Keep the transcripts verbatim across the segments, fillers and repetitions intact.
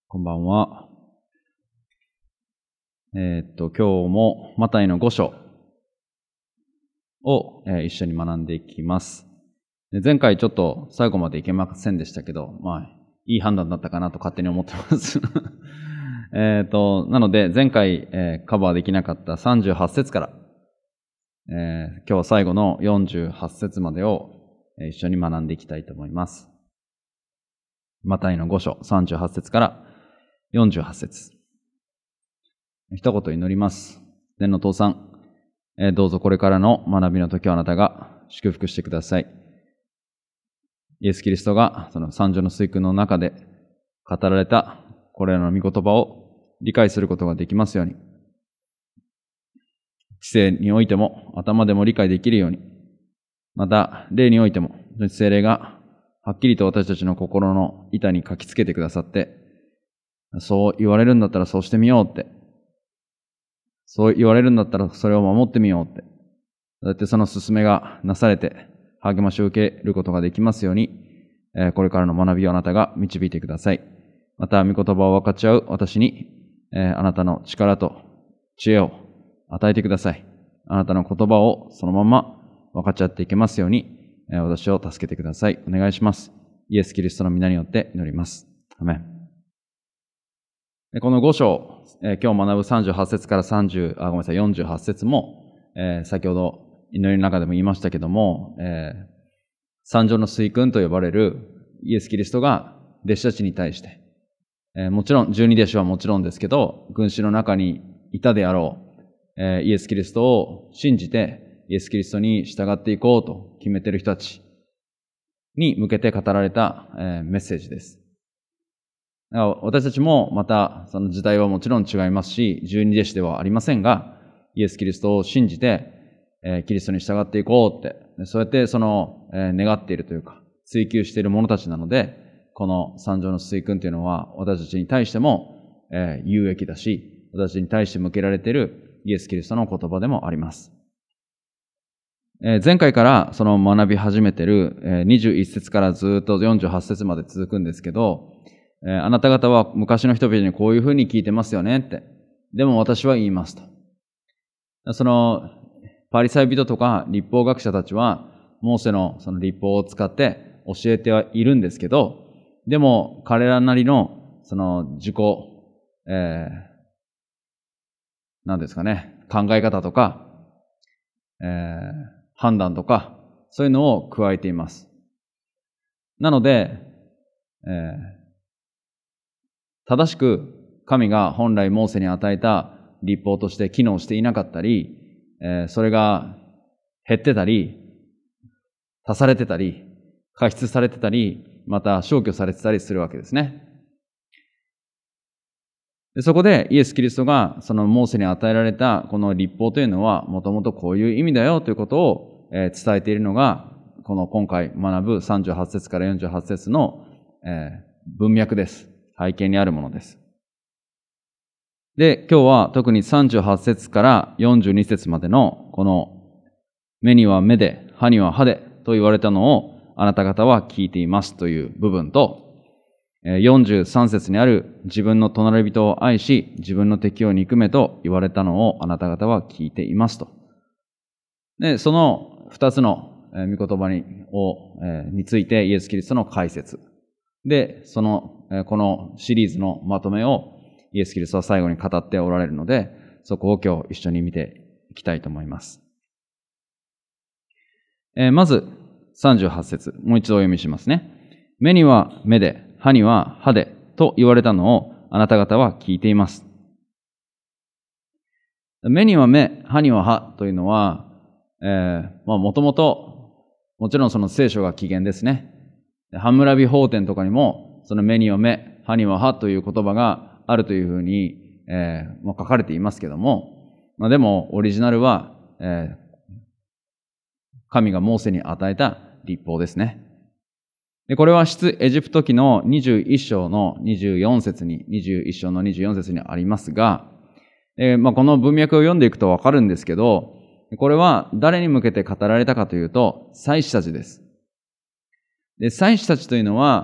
こんばんは。えーっと、今日もマタイのご章を、えー一緒に学んでいきます。で前回ちょっと最後までいけませんでしたけど、まあ、いい判断だったかなと勝手に思ってます。えっと、なので前回、えーカバーできなかったさんじゅうはち節から、えー今日は最後のよんじゅうはち節までを、えー一緒に学んでいきたいと思います。マタイのご章さんじゅうはち節からよんじゅうはち節。一言祈ります。天の父さん、えーどうぞこれからの学びの時をあなたが祝福してください。イエス・キリストがその三条の水訓の中で語られたこれらの御言葉を理解することができますように、知性においても頭でも理解できるように、また霊においても聖霊がはっきりと私たちの心の板に書きつけてくださって、そう言われるんだったらそうしてみようって、そう言われるんだったらそれを守ってみようって、そうやってその勧めがなされて励ましを受けることができますように、これからの学びをあなたが導いてください。また御言葉を分かち合う私にあなたの力と知恵を与えてください。あなたの言葉をそのまま分かち合っていけますように私を助けてください。お願いします。イエス・キリストの皆によって祈ります。アメン。このご章、えー、今日学ぶさんじゅうはち節から30、あ、ごめんなさい、よんじゅうはち節も、えー、先ほど祈りの中でも言いましたけども、えー、三条の水訓と呼ばれるイエス・キリストが弟子たちに対して、えー、もちろん十二弟子はもちろんですけど、群衆の中にいたであろう、えー、イエス・キリストを信じてイエス・キリストに従っていこうと決めている人たちに向けて語られた、えー、メッセージです。私たちもまたその時代はもちろん違いますし、十二弟子ではありませんが、イエス・キリストを信じて、えー、キリストに従っていこうって、そうやってその、えー、願っているというか、追求している者たちなので、この三条の水訓というのは私たちに対しても、えー、有益だし、私たちに対して向けられているイエス・キリストの言葉でもあります。えー、前回からその学び始めている、えー、にじゅういち節からずっとよんじゅうはち節まで続くんですけど、えー、あなた方は昔の人々にこういうふうに聞いてますよねって。でも私は言いますと。そのパリサイ人とか律法学者たちはモーセのその律法を使って教えてはいるんですけど、でも彼らなりのその自己、えー、何ですかね、考え方とか、えー、判断とかそういうのを加えています。なので、えー正しく神が本来モーセに与えた律法として機能していなかったり、えー、それが減ってたり、足されてたり、過失されてたり、また消去されてたりするわけですね。でそこでイエス・キリストがそのモーセに与えられたこの律法というのはもともとこういう意味だよということを、えー、伝えているのがこの今回学ぶさんじゅうはち節からよんじゅうはち節の、えー、文脈です。背景にあるものです。で、今日は特にさんじゅうはち節からよんじゅうに節までのこの目には目で、歯には歯でと言われたのをあなた方は聞いていますという部分と、よんじゅうさん節にある自分の隣人を愛し、自分の敵を憎めと言われたのをあなた方は聞いていますと。で、その二つの御言葉にをについてイエス・キリストの解説。で、その、このシリーズのまとめをイエス・キリストは最後に語っておられるので、そこを今日一緒に見ていきたいと思います。えー、まず、さんじゅうはち節、もう一度お読みしますね。目には目で、歯には歯でと言われたのをあなた方は聞いています。目には目、歯には歯というのは、えー、まあもともと、もちろんその聖書が起源ですね。ハムラビ法典とかにも、その目には目、歯には歯という言葉があるというふうに、えーまあ、書かれていますけども、まあ、でもオリジナルは、えー、神がモーセに与えた律法ですね。で、これは出エジプト記のにじゅういっ章のにじゅうよん節に、にじゅういっ章のにじゅうよん節にありますが、えーまあ、この文脈を読んでいくとわかるんですけど、これは誰に向けて語られたかというと、祭司たちです。で、祭司たちというのは、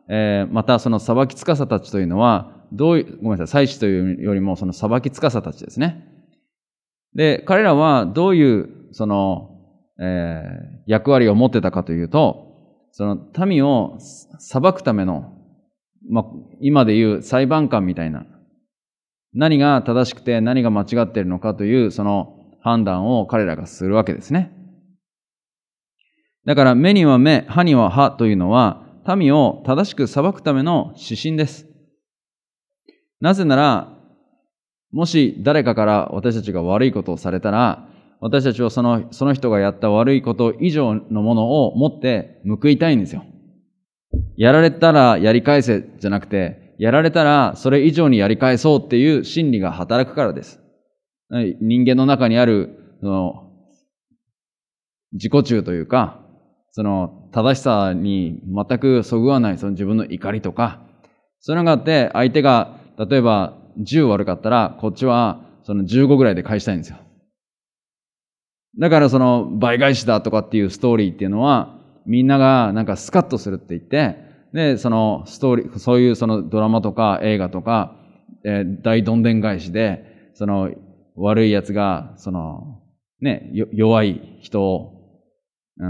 えー、またその裁き司たちというのは、どういう、ごめんなさい、祭司というよりもその裁き司たちですね。で、彼らはどういう、その、えー、役割を持ってたかというと、その民を裁くための、まあ、今でいう裁判官みたいな、何が正しくて何が間違っているのかという、その判断を彼らがするわけですね。だから、目には目、歯には歯というのは、民を正しく裁くための指針です。なぜなら、もし誰かから私たちが悪いことをされたら、私たちはその、その人がやった悪いこと以上のものを持って報いたいんですよ。やられたらやり返せじゃなくて、やられたらそれ以上にやり返そうっていう心理が働くからです。人間の中にある、その、自己中というか、その正しさに全くそぐわないその自分の怒りとか、そういうのがあって相手が例えばじゅう悪かったらこっちはそのじゅうごぐらいで返したいんですよ。だからその倍返しだとかっていうストーリーっていうのはみんながなんかスカッとするって言って、で、そのストーリー、そういうそのドラマとか映画とか、えー、大どんでん返しで、その悪い奴がそのね、弱い人をうん、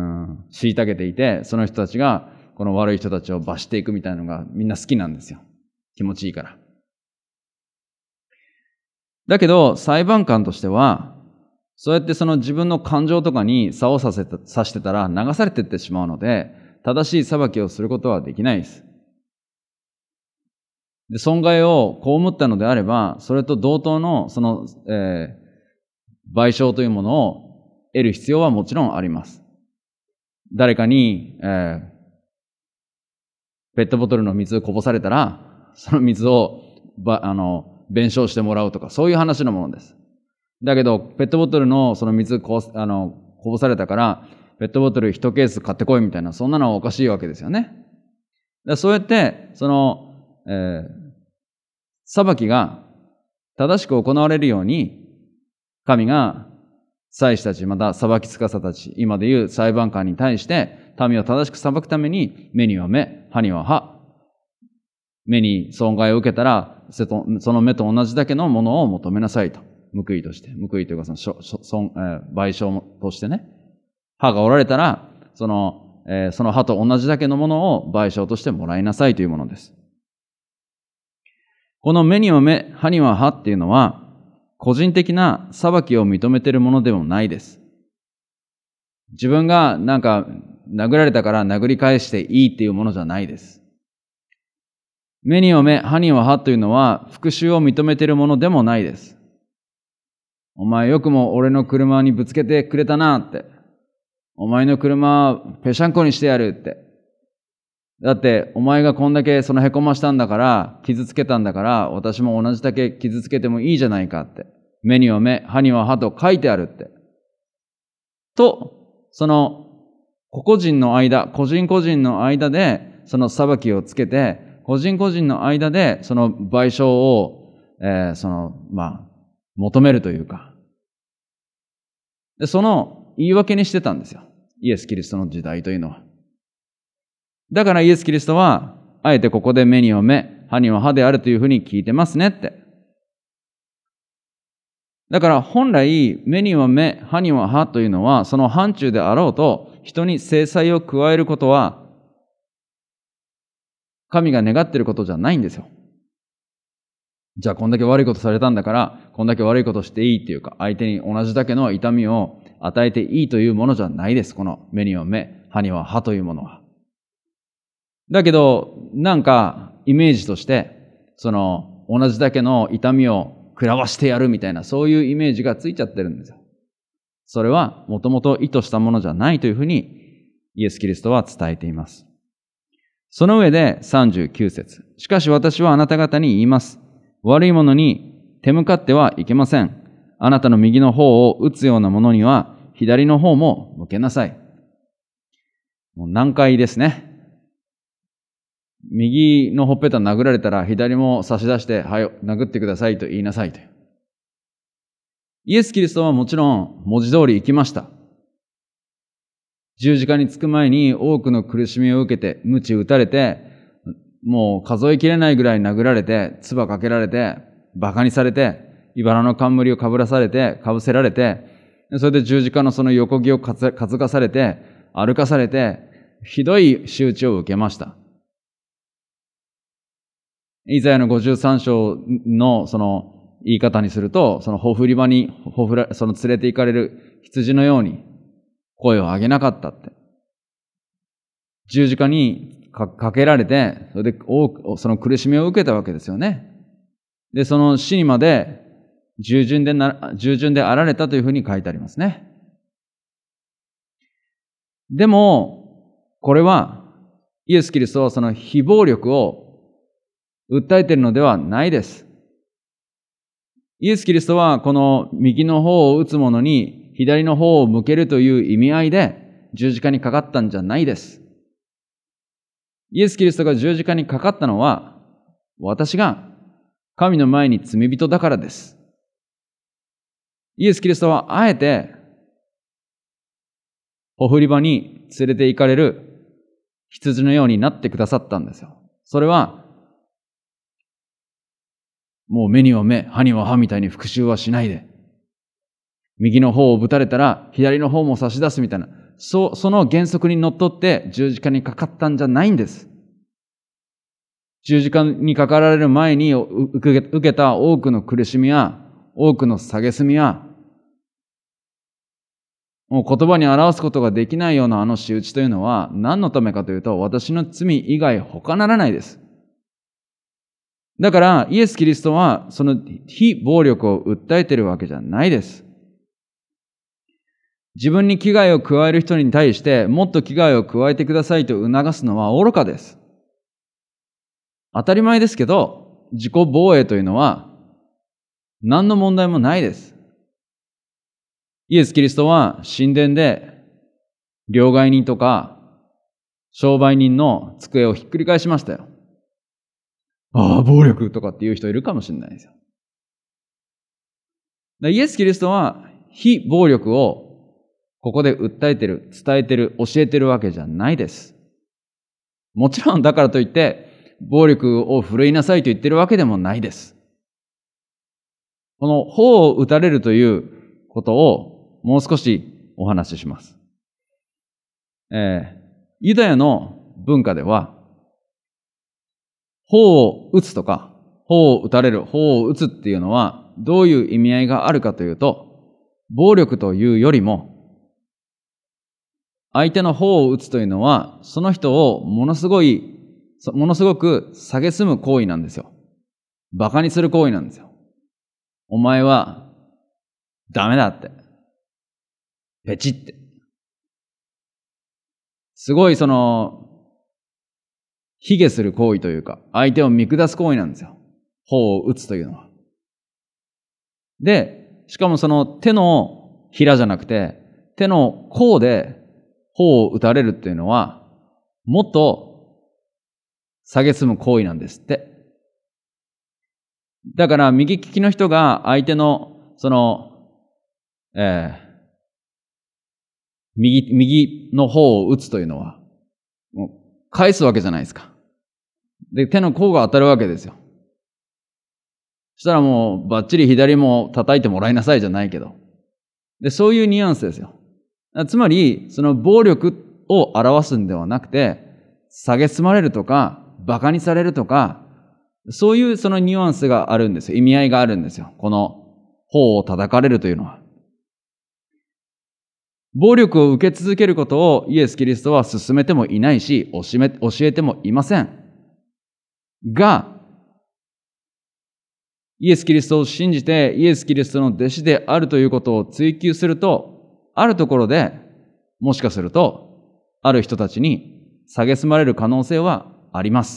虐げていて、その人たちがこの悪い人たちを罰していくみたいなのがみんな好きなんですよ。気持ちいいから。だけど裁判官としては、そうやってその自分の感情とかに差をさせた、さしてたら流されていってしまうので、正しい裁きをすることはできないです。で、損害を被ったのであれば、それと同等のその、えー、賠償というものを得る必要はもちろんあります。誰かに、えー、ペットボトルの水をこぼされたら、その水をばあの弁償してもらうとか、そういう話のものです。だけど、ペットボトルのその水こあのこぼされたから、ペットボトルいちケース買ってこいみたいな、そんなのはおかしいわけですよね。だそうやって、その、えー、裁きが正しく行われるように、神が祭司たち、また裁き司たち、今でいう裁判官に対して、民を正しく裁くために、目には目、歯には歯。目に損害を受けたら、その目と同じだけのものを求めなさいと。報いとして。報いというか、その損、えー、賠償としてね。歯が折られたら、その、えー、その歯と同じだけのものを賠償としてもらいなさいというものです。この目には目、歯には歯っていうのは、個人的な裁きを認めているものでもないです。自分がなんか殴られたから殴り返していいっていうものじゃないです。目には目、歯には歯というのは復讐を認めているものでもないです。お前よくも俺の車にぶつけてくれたなって。お前の車ぺしゃんこにしてやるって。だってお前がこんだけそのへこましたんだから、傷つけたんだから、私も同じだけ傷つけてもいいじゃないかって。目には目、歯には歯と書いてあるって。と、その個々人の間、個人個人の間でその裁きをつけて、個人個人の間でその賠償を、えー、その、まあ、求めるというか。で、その言い訳にしてたんですよ。イエス・キリストの時代というのは。だからイエス・キリストは、あえてここで目には目、歯には歯であるというふうに聞いてますねって。だから本来、目には目、歯には歯というのは、その範疇であろうと、人に制裁を加えることは、神が願っていることじゃないんですよ。じゃあこんだけ悪いことされたんだから、こんだけ悪いことしていいっていうか、相手に同じだけの痛みを与えていいというものじゃないです。この目には目、歯には歯というものは。だけど、なんかイメージとして、その同じだけの痛みを食らわしてやるみたいな、そういうイメージがついちゃってるんですよ。それはもともと意図したものじゃないというふうにイエス・キリストは伝えています。その上でさんじゅうきゅう節。しかし私はあなた方に言います。悪いものに手向かってはいけません。あなたの右の方を打つようなものには左の方も向けなさい。もう難解ですね。右のほっぺた殴られたら左も差し出して、はい、殴ってくださいと言いなさいと。イエス・キリストはもちろん文字通り行きました。十字架につく前に多くの苦しみを受けて、鞭打たれて、 もう数えきれないぐらい殴られて、唾かけられて、馬鹿にされて、茨の冠をかぶらされて、かぶせられて、それで十字架のその横木を担がされて、歩かされて、ひどい仕打ちを受けました。イザヤのごじゅうさん章のその言い方にすると、そのほふり場に、ほふら、その連れて行かれる羊のように声を上げなかったって。十字架にか, かけられて、それでその苦しみを受けたわけですよね。で、その死にまで従順でな、従順であられたというふうに書いてありますね。でも、これは、イエス・キリストはその非暴力を訴えているのではないです。イエス・キリストはこの右の方を打つ者に左の方を向けるという意味合いで十字架にかかったんじゃないです。イエス・キリストが十字架にかかったのは、私が神の前に罪人だからです。イエス・キリストはあえて、ほふり場に連れて行かれる羊のようになってくださったんですよ。それは、もう目には目、歯には歯みたいに復讐はしないで。右の方をぶたれたら左の方も差し出すみたいな、そ, その原則にのっとって十字架にかかったんじゃないんです。十字架にかかられる前に受け, 受けた多くの苦しみや多くの蔑みや、もう言葉に表すことができないようなあの仕打ちというのは何のためかというと、私の罪以外他ならないです。だからイエス・キリストはその非暴力を訴えているわけじゃないです。自分に危害を加える人に対してもっと危害を加えてくださいと促すのは愚かです。当たり前ですけど、自己防衛というのは何の問題もないです。イエス・キリストは神殿で両替人とか商売人の机をひっくり返しましたよ。ああ、暴力とかっていう人いるかもしれないですよ。イエス・キリストは非暴力をここで訴えてる、伝えてる、教えてるわけじゃないです。もちろんだからといって暴力を振るいなさいと言ってるわけでもないです。この頬を打たれるということをもう少しお話しします。えー、ユダヤの文化では頬を打つとか頬を打たれる、頬を打つっていうのはどういう意味合いがあるかというと、暴力というよりも相手の頬を打つというのはその人をものすごいものすごく蔑む行為なんですよ。馬鹿にする行為なんですよ。お前はダメだって。ペチって。すごいその、卑下する行為というか、相手を見下す行為なんですよ。頬を打つというのは。で、しかもその手のひらじゃなくて、手の甲で頬を打たれるっていうのは、もっと蔑む行為なんですって。だから右利きの人が相手のその、えー、右、右の方を打つというのは、もう返すわけじゃないですか。で、手の甲が当たるわけですよ。そしたらもうバッチリ左も叩いてもらいなさいじゃないけど。で、そういうニュアンスですよ。つまり、その暴力を表すんではなくて、蔑まれるとか、馬鹿にされるとか、そういうそのニュアンスがあるんですよ。意味合いがあるんですよ。この頬を叩かれるというのは。暴力を受け続けることをイエス・キリストは勧めてもいないし、教えてもいません。が、イエス・キリストを信じてイエス・キリストの弟子であるということを追求すると、あるところでもしかするとある人たちに蔑まれる可能性はあります。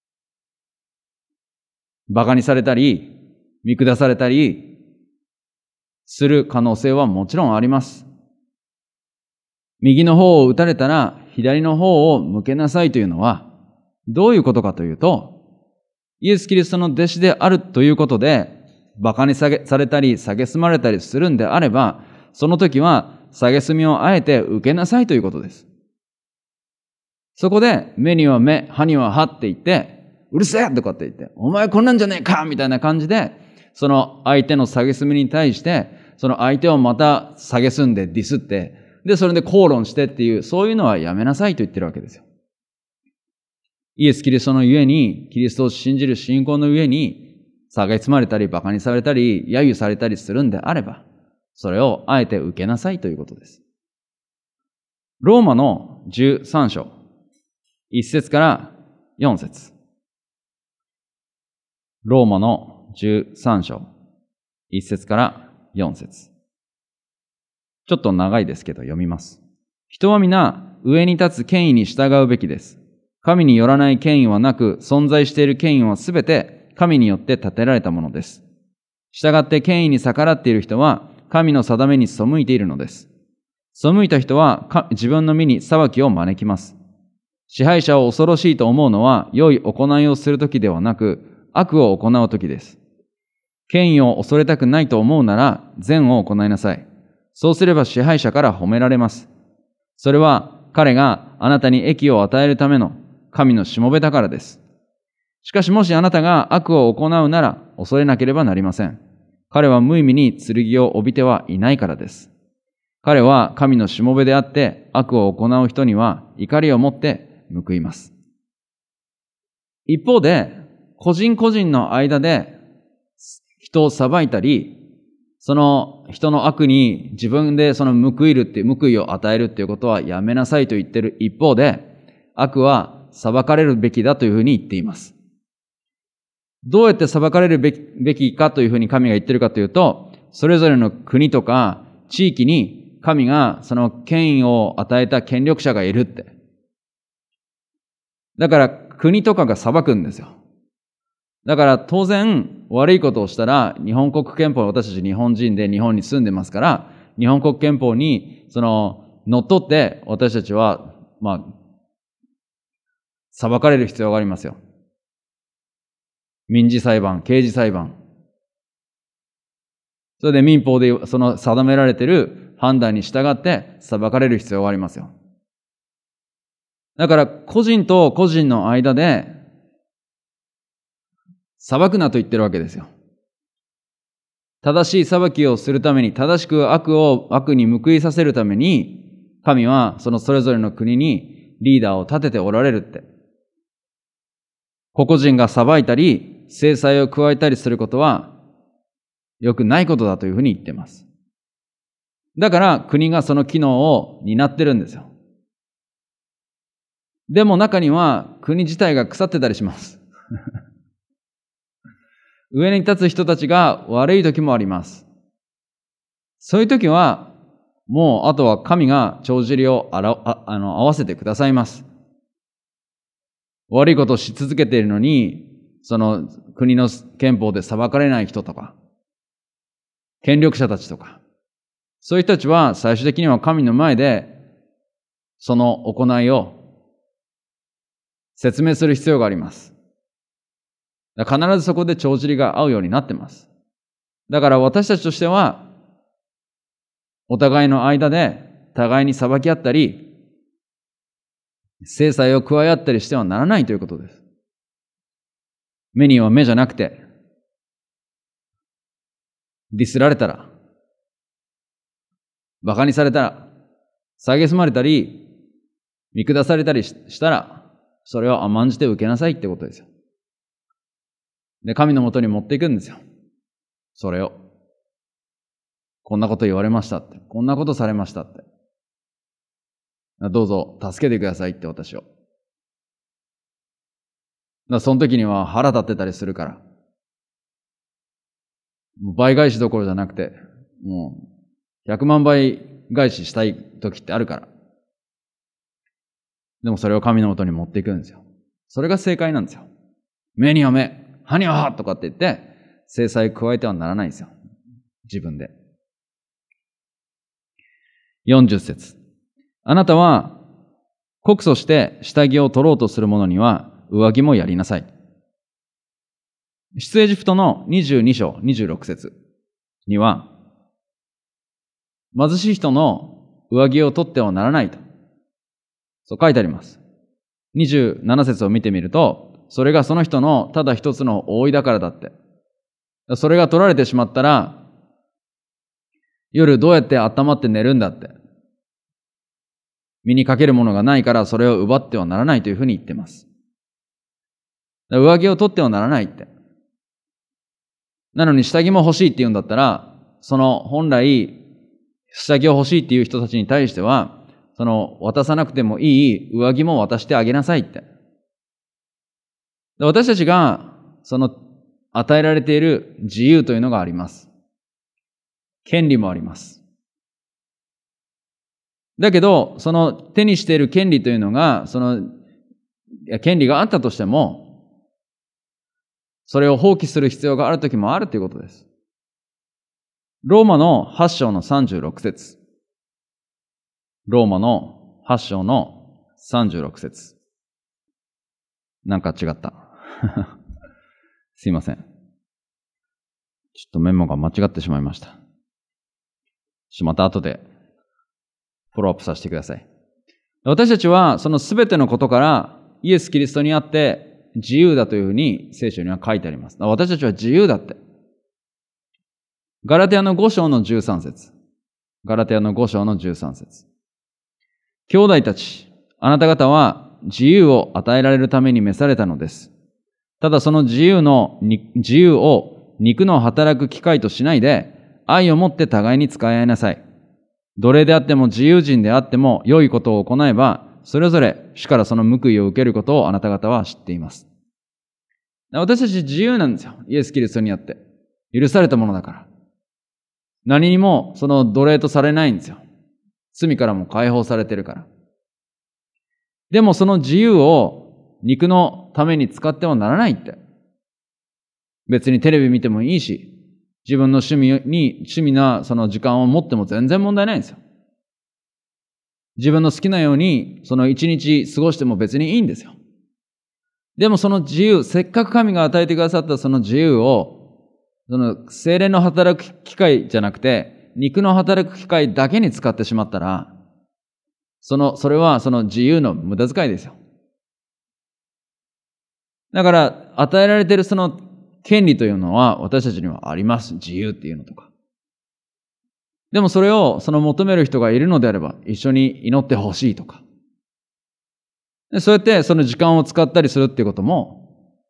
馬鹿にされたり見下されたりする可能性はもちろんあります。右の方を打たれたら左の方を向けなさいというのはどういうことかというと、イエス・キリストの弟子であるということで馬鹿にされたり蔑まれたりするんであれば、その時は蔑みをあえて受けなさいということです。そこで目には目、歯には歯って言ってうるせえとかって言って、お前こんなんじゃねえかみたいな感じで、その相手の蔑みに対して、その相手をまた蔑んでディスって、で、それで口論してっていう、そういうのはやめなさいと言ってるわけですよ。イエス・キリストのゆえに、キリストを信じる信仰の上に、蔑まれたり、馬鹿にされたり、揶揄されたりするんであれば、それをあえて受けなさいということです。ローマのじゅうさん章、いち節からよん節。ローマのじゅうさん章、いち節からよん節。ちょっと長いですけど読みます。人は皆上に立つ権威に従うべきです。神によらない権威はなく、存在している権威はすべて神によって立てられたものです。従って権威に逆らっている人は、神の定めに背いているのです。背いた人は自分の身に裁きを招きます。支配者を恐ろしいと思うのは、良い行いをするときではなく、悪を行うときです。権威を恐れたくないと思うなら、善を行いなさい。そうすれば支配者から褒められます。それは彼があなたに益を与えるための神のしもべだからです。しかしもしあなたが悪を行うなら恐れなければなりません。彼は無意味に剣を帯びてはいないからです。彼は神のしもべであって悪を行う人には怒りを持って報います。一方で、個人個人の間で人を裁いたり、その人の悪に自分でその報いるっていう、報いを与えるっていうことはやめなさいと言ってる一方で、悪は裁かれるべきだというふうに言っています。どうやって裁かれるべき、べきかというふうに神が言ってるかというと、それぞれの国とか地域に神がその権威を与えた権力者がいるって。だから国とかが裁くんですよ。だから当然悪いことをしたら日本国憲法、私たち日本人で日本に住んでますから、日本国憲法にその乗っ取って私たちはまあ裁かれる必要がありますよ。民事裁判、刑事裁判。それで民法でその定められている判断に従って裁かれる必要がありますよ。だから個人と個人の間で裁くなと言ってるわけですよ。正しい裁きをするために、正しく悪を悪に報いさせるために、神はそのそれぞれの国にリーダーを立てておられるって。個々人が裁いたり、制裁を加えたりすることは良くないことだというふうに言っています。だから国がその機能を担ってるんですよ。でも中には国自体が腐ってたりします。上に立つ人たちが悪い時もあります。そういう時は、もうあとは神が帳尻をあらああの合わせてくださいます。悪いことをし続けているのに、その国の憲法で裁かれない人とか、権力者たちとか、そういう人たちは最終的には神の前で、その行いを説明する必要があります。必ずそこで帳尻が合うようになってます。だから私たちとしては、お互いの間で互いに裁き合ったり、制裁を加え合ったりしてはならないということです。目には目じゃなくて、ディスられたら、馬鹿にされたら、蔑まれたり、見下されたりしたら、それを甘んじて受けなさいってことですよ。で、神のもとに持っていくんですよ。それを。こんなこと言われましたって。こんなことされましたって。どうぞ助けてくださいって私を。だからその時には腹立ってたりするから。もう倍返しどころじゃなくて、もうひゃくまん倍返ししたい時ってあるから。でもそれを神のもとに持っていくんですよ。それが正解なんですよ。目には目。歯には歯とかって言って、制裁加えてはならないんですよ。自分で。よんじゅっ節。あなたは、告訴して下着を取ろうとする者には、上着もやりなさい。出エジプトのにじゅうに章にじゅうろく節には、貧しい人の上着を取ってはならないと。そう書いてあります。にじゅうなな節を見てみると、 それがその人のただ一つの覆いだからだって。それが取られてしまったら、夜どうやって温まって寝るんだって。身にかけるものがないからそれを奪ってはならないというふうに言ってます。上着を取ってはならないって。なのに下着も欲しいって言うんだったら、その本来下着を欲しいっていう人たちに対しては、その渡さなくてもいい上着も渡してあげなさいって。私たちがその与えられている自由というのがあります。権利もあります。だけど、その手にしている権利というのが、その権利があったとしても、それを放棄する必要があるときもあるということです。ローマのはち章のさんじゅうろく節。ローマのはち章のさんじゅうろく節。なんか違った。すいません。ちょっとメモが間違ってしまいました。ちょっとまた後でフォローアップさせてください。私たちはそのすべてのことからイエス・キリストにあって自由だというふうに聖書には書いてあります。私たちは自由だって。ガラテヤのご章のじゅうさん節。ガラテヤのご章のじゅうさん節。兄弟たち、あなた方は自由を与えられるために召されたのです。ただその自由の、自由を肉の働く機会としないで、愛を持って互いに使い合いなさい。奴隷であっても自由人であっても良いことを行えば、それぞれ主からその報いを受けることをあなた方は知っています。私たち自由なんですよ。イエス・キリストにあって。許されたものだから。何にもその奴隷とされないんですよ。罪からも解放されてるから。でもその自由を肉のために使ってはならないって。別にテレビ見てもいいし、自分の趣味に、趣味なその時間を持っても全然問題ないんですよ。自分の好きなようにその一日過ごしても別にいいんですよ。でもその自由、せっかく神が与えてくださったその自由を、その精霊の働く機会じゃなくて、肉の働く機会だけに使ってしまったら、その、それはその自由の無駄遣いですよ。だから、与えられているその権利というのは私たちにはあります。自由っていうのとか。でもそれをその求める人がいるのであれば、一緒に祈ってほしいとか。そうやってその時間を使ったりするっていうことも、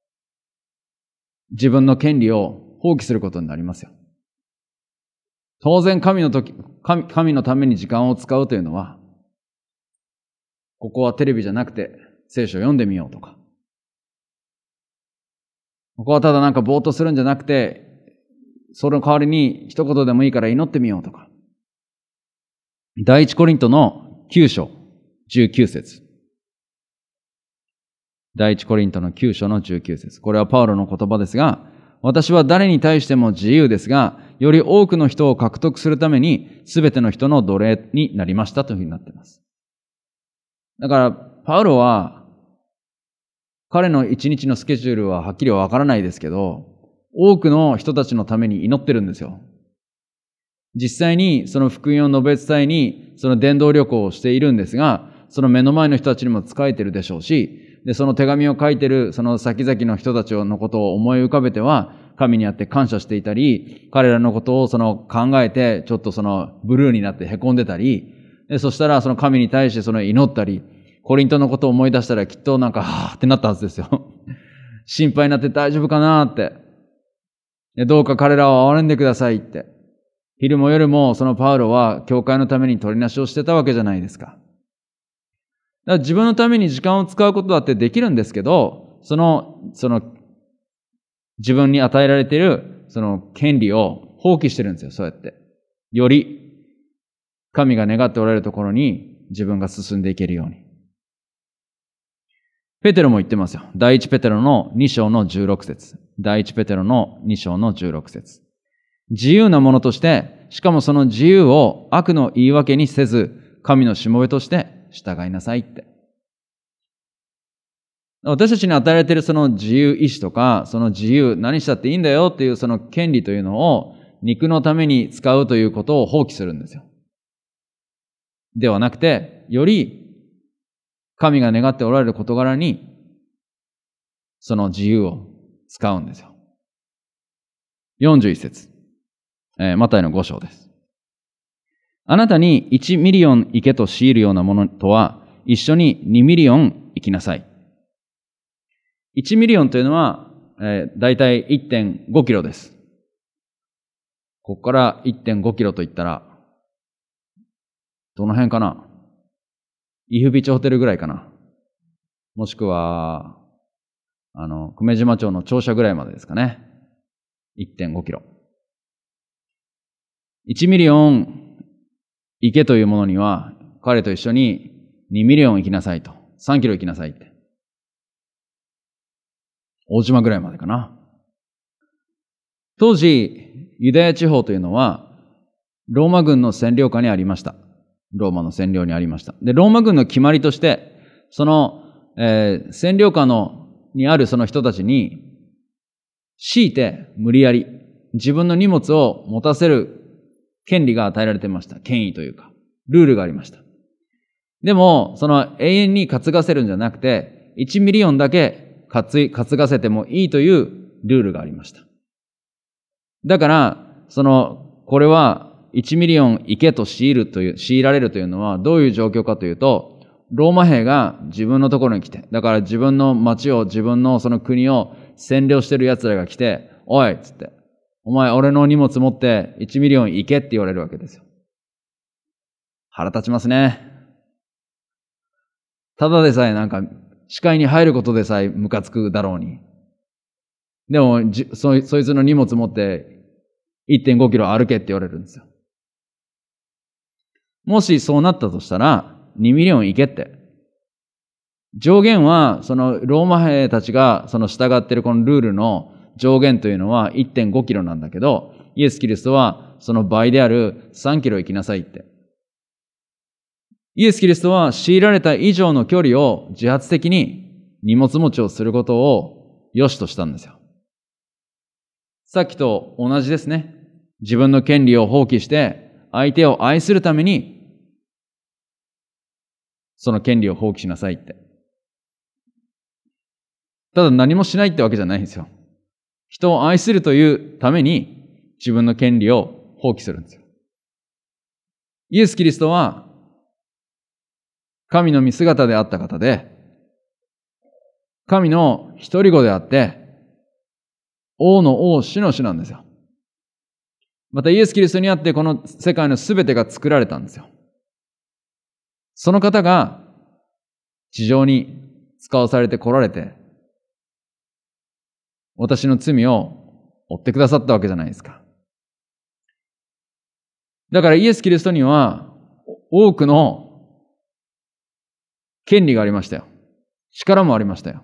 自分の権利を放棄することになりますよ。当然神の時、神、神のために時間を使うというのは、ここはテレビじゃなくて聖書を読んでみようとか、ここはただなんかぼーっとするんじゃなくて、その代わりに一言でもいいから祈ってみようとか。第一コリントのきゅう章じゅうきゅう節。第一コリントのきゅう章のじゅうきゅう節。これはパウロの言葉ですが、私は誰に対しても自由ですが、より多くの人を獲得するために、すべての人の奴隷になりましたというふうになっています。だから、パウロは、彼の一日のスケジュールははっきりはわからないですけど、多くの人たちのために祈ってるんですよ。実際にその福音を述べ伝えに、その伝道旅行をしているんですが、その目の前の人たちにも仕えてるでしょうし、で、その手紙を書いてるその先々の人たちのことを思い浮かべては、神にあって感謝していたり、彼らのことをその考えて、ちょっとそのブルーになって凹んでたり、でそしたらその神に対してその祈ったり、コリントのことを思い出したらきっとなんか、はぁってなったはずですよ。心配になって大丈夫かなーって。でどうか彼らを憐れんでくださいって。昼も夜もそのパウロは教会のために取りなしをしてたわけじゃないですか。だから自分のために時間を使うことだってできるんですけど、その、その、自分に与えられているその権利を放棄してるんですよ、そうやって。より神が願っておられるところに自分が進んでいけるように。ペテロも言ってますよ。第一ペテロのに章のじゅうろく節。第一ペテロのに章のじゅうろく節。自由なものとして、しかもその自由を悪の言い訳にせず、神のしもべとして従いなさいって。私たちに与えられているその自由意志とか、その自由、何したっていいんだよっていうその権利というのを肉のために使うということを放棄するんですよ。ではなくて、より神が願っておられる事柄にその自由を使うんですよ。よんじゅういち節、えー、マタイのご章です。あなたにいちミリオン行けと強いるようなものとは、一緒ににミリオン行きなさい。いちミリオンというのは、えー、だいたい いってんごキロです。ここから いってんごキロといったら、どの辺かな？伊布ビーチホテルぐらいかな？もしくは、あの、久米島町の庁舎ぐらいまでですかね。いってんごキロ。いちミリオン行けというものには、彼と一緒ににミリオン行きなさいと。さんキロ行きなさいって。大島ぐらいまでかな。当時、ユダヤ地方というのは、ローマ軍の占領下にありました。ローマの占領にありました。で、ローマ軍の決まりとして、その、えー、占領下の、にあるその人たちに、強いて無理やり、自分の荷物を持たせる権利が与えられていました。権威というか、ルールがありました。でも、その永遠に担がせるんじゃなくて、いちミリオンだけ担がせてもいいというルールがありました。だから、その、これはいちミリオン行けと強いるという、強いられるというのはどういう状況かというと、ローマ兵が自分のところに来て、だから自分の町を、自分のその国を占領してる奴らが来て、おいっつって、お前俺の荷物持っていちミリオン行けって言われるわけですよ。腹立ちますね。ただでさえなんか視界に入ることでさえムカつくだろうに。でもじそい、そいつの荷物持って いってんごキロ歩けって言われるんですよ。もしそうなったとしたらにミリオン行けって。上限はそのローマ兵たちがその従っているこのルールの上限というのは いってんごキロなんだけど、イエス・キリストはその倍であるさんキロ行きなさいって。イエス・キリストは強いられた以上の距離を自発的に荷物持ちをすることを良しとしたんですよ。さっきと同じですね。自分の権利を放棄して相手を愛するためにその権利を放棄しなさいって。ただ何もしないってわけじゃないんですよ。人を愛するというために自分の権利を放棄するんですよ。イエス・キリストは神の御姿であった方で、神の一人子であって、王の王、主の主なんですよ。またイエス・キリストにあってこの世界のすべてが作られたんですよ。その方が地上に使わされて来られて、私の罪を負ってくださったわけじゃないですか。だからイエス・キリストには多くの権利がありましたよ。力もありましたよ。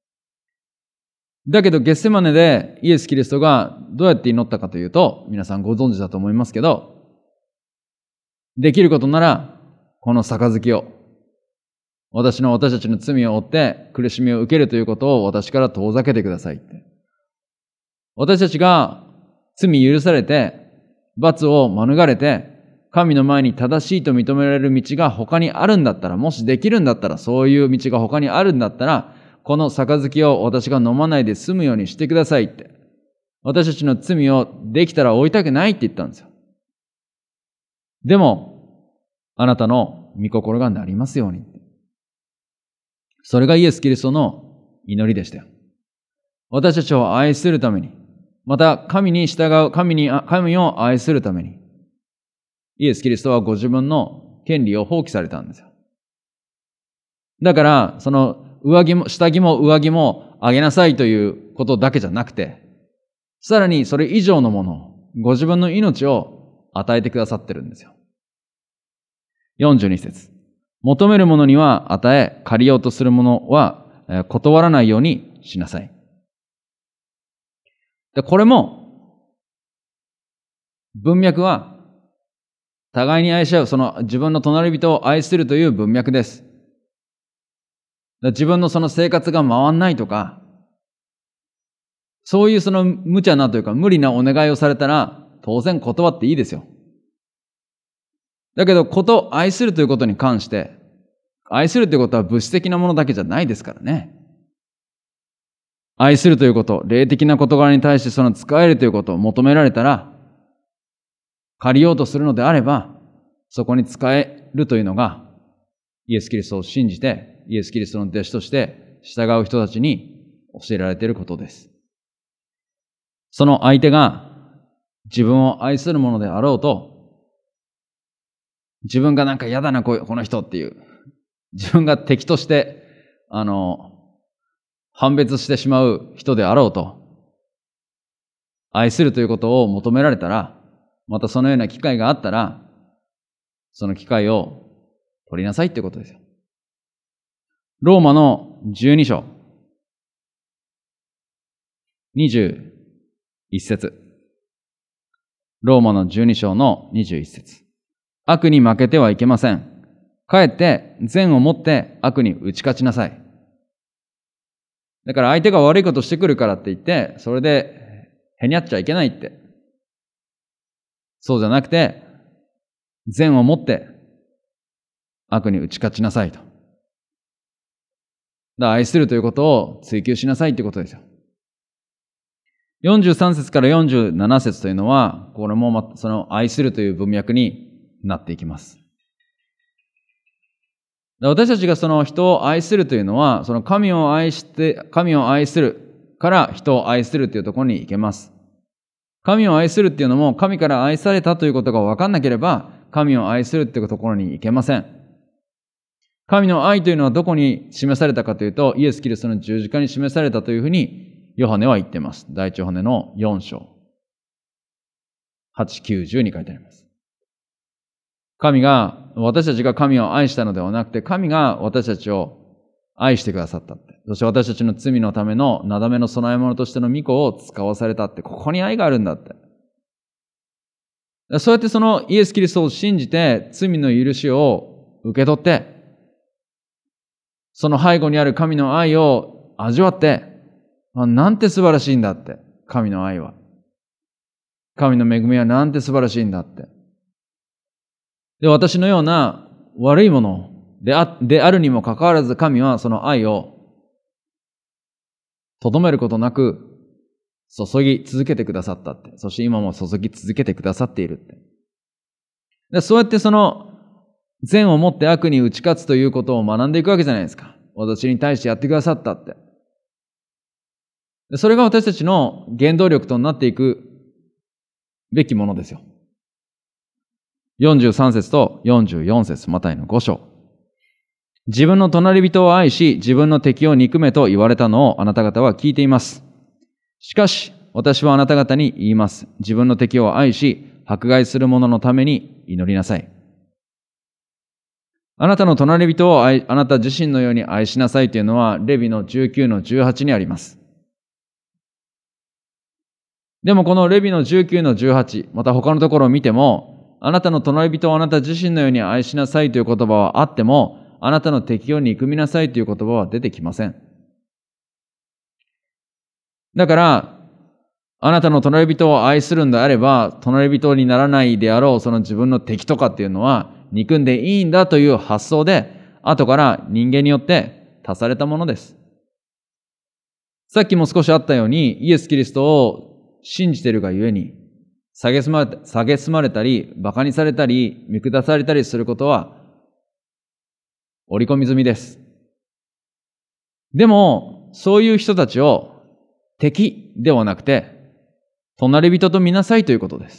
だけどゲッセマネでイエス・キリストがどうやって祈ったかというと、皆さんご存知だと思いますけど、できることならこの杯を、私の私たちの罪を負って苦しみを受けるということを私から遠ざけてくださいって。私たちが罪許されて罰を免れて神の前に正しいと認められる道が他にあるんだったら、もしできるんだったら、そういう道が他にあるんだったら、この杯を私が飲まないで済むようにしてくださいって。私たちの罪をできたら負いたくないって言ったんですよ。でも、あなたの御心がなりますように。それがイエス・キリストの祈りでしたよ。私たちを愛するために、また神に従う、神に、神を愛するために、イエス・キリストはご自分の権利を放棄されたんですよ。だから、その上着も、下着も上着もあげなさいということだけじゃなくて、さらにそれ以上のものを、ご自分の命を与えてくださってるんですよ。よんじゅうに節。求めるものには与え、借りようとするものは断らないようにしなさい。で、これも、文脈は、互いに愛し合う、その自分の隣人を愛するという文脈です。自分のその生活が回んないとか、そういうその無茶なというか無理なお願いをされたら、当然断っていいですよ。だけど、こと愛するということに関して、愛するということは物質的なものだけじゃないですからね。 愛するということ、霊的な事柄に対してその使えるということを求められたら、借りようとするのであれば、そこに使えるというのが、イエス・キリストを信じて、イエス・キリストの弟子として従う人たちに教えられていることです。その相手が自分を愛するものであろうと、自分がなんか嫌だな、この人っていう、自分が敵として、あの、判別してしまう人であろうと、愛するということを求められたら、またそのような機会があったら、その機会を取りなさいってことですよ。ローマのじゅうに章、にじゅういち節。ローマのじゅうに章のにじゅういち節。悪に負けてはいけません。かえって善をもって悪に打ち勝ちなさい。だから相手が悪いことしてくるからって言って、それでへにゃっちゃいけないって。そうじゃなくて、善をもって悪に打ち勝ちなさいと。だから愛するということを追求しなさいということですよ。よんじゅうさん節からよんじゅうなな節というのは、これもその愛するという文脈になっていきます。私たちがその人を愛するというのは、その神を愛して、神を愛するから人を愛するというところに行けます。神を愛するっていうのも、神から愛されたということが分かんなければ、神を愛するっていうところに行けません。神の愛というのはどこに示されたかというと、イエス・キリストの十字架に示されたというふうに、ヨハネは言っています。第一ヨハネのよん章。はち、きゅう、じゅうに書いてあります。神が、私たちが神を愛したのではなくて、神が私たちを愛してくださったって。そして私たちの罪のためのなだめの供え物としての御子を使わされたって。ここに愛があるんだって。そうやってそのイエス・キリストを信じて罪の許しを受け取って、その背後にある神の愛を味わって、なんて素晴らしいんだって。神の愛は。神の恵みはなんて素晴らしいんだって。で、私のような悪いもので あ, であるにもかかわらず、神はその愛をとどめることなく注ぎ続けてくださったって。そして今も注ぎ続けてくださっているって。で、そうやってその善をもって悪に打ち勝つということを学んでいくわけじゃないですか。私に対してやってくださったって。で、それが私たちの原動力となっていくべきものですよ。よんじゅうさん節とよんじゅうよん節、マタイのご章。自分の隣人を愛し、自分の敵を憎めと言われたのをあなた方は聞いています。しかし、私はあなた方に言います。自分の敵を愛し、迫害する者のために祈りなさい。あなたの隣人を愛、あなた自身のように愛しなさいというのは、レビのじゅうきゅうのじゅうはちにあります。でもこのレビのじゅうきゅうのじゅうはち、また他のところを見ても、あなたの隣人をあなた自身のように愛しなさいという言葉はあっても、あなたの敵を憎みなさいという言葉は出てきません。だから、あなたの隣人を愛するんであれば、隣人にならないであろうその自分の敵とかっていうのは、憎んでいいんだという発想で、後から人間によって足されたものです。さっきも少しあったように、イエス・キリストを信じているがゆえに、蔑まれた、蔑まれたり、馬鹿にされたり、見下されたりすることは、織り込み済みです。でも、そういう人たちを敵ではなくて、隣人と見なさいということです。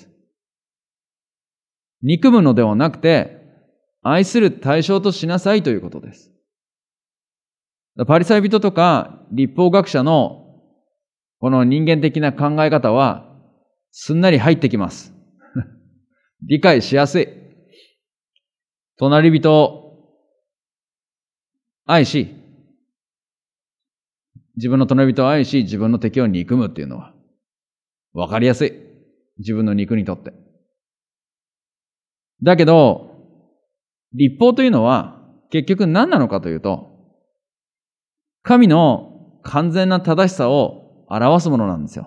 憎むのではなくて、愛する対象としなさいということです。パリサイ人とか律法学者のこの人間的な考え方はすんなり入ってきます。理解しやすい。隣人を愛し、自分の隣人を愛し、自分の敵を憎むっていうのはわかりやすい。自分の肉にとって。だけど、律法というのは結局何なのかというと、神の完全な正しさを表すものなんですよ。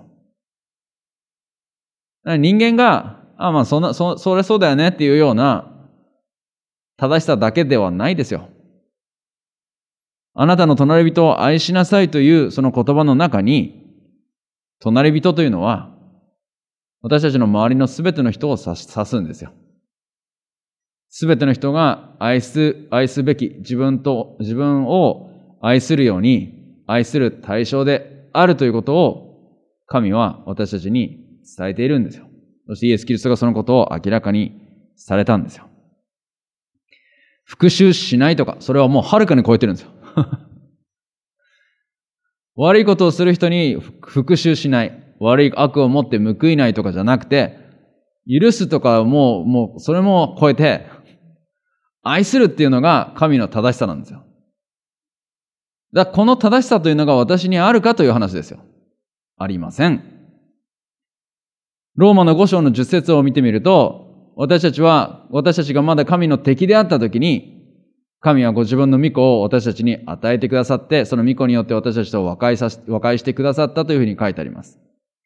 人間が、あ、まあそんな、そ、それそうだよねっていうような正しさだけではないですよ。 あなたの隣人を愛しなさいというその言葉の中に、隣人というのは、私たちの周りのすべての人を指す、指すんですよ。すべての人が愛す、愛すべき自分と、自分を愛するように、愛する対象であるということを、神は私たちに伝えているんですよ。そしてイエス・キリストがそのことを明らかにされたんですよ。復讐しないとか、それはもうはるかに超えてるんですよ。悪いことをする人に復讐しない。悪い悪を持って報いないとかじゃなくて、許すとかもう、もう、それも超えて、愛するっていうのが神の正しさなんですよ。だからこの正しさというのが私にあるかという話ですよ。ありません。ローマのご章のじゅっ節を見てみると、私たちは、私たちがまだ神の敵であったときに、神はご自分の御子を私たちに与えてくださって、その御子によって私たちと和解さ、和解してくださったというふうに書いてあります。